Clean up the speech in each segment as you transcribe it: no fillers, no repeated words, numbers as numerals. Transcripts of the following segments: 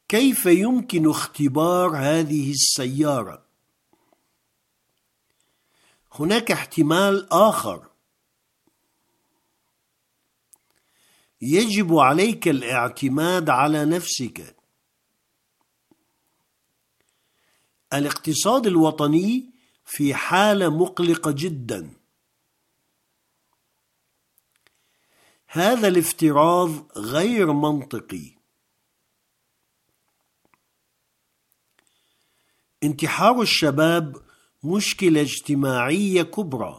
كيف يمكن اختبار هذه السيارة؟ هناك احتمال آخر. يجب عليك الاعتماد على نفسك. الاقتصاد الوطني في حالة مقلقة جدا. هذا الافتراض غير منطقي. انتحار الشباب مشكلة اجتماعية كبرى.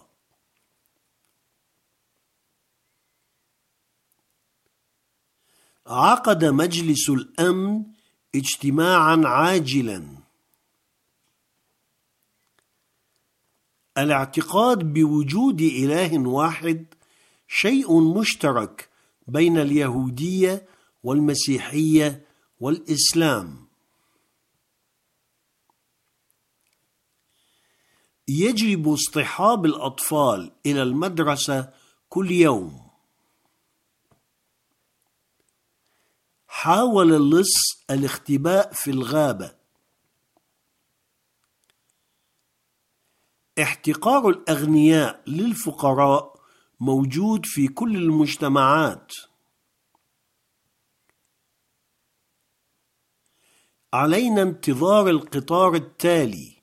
عقد مجلس الأمن اجتماعا عاجلا. الاعتقاد بوجود إله واحد شيء مشترك بين اليهودية والمسيحية والإسلام. يجب اصطحاب الأطفال إلى المدرسة كل يوم. حاول اللص الاختباء في الغابة. احتقار الأغنياء للفقراء موجود في كل المجتمعات. علينا انتظار القطار التالي.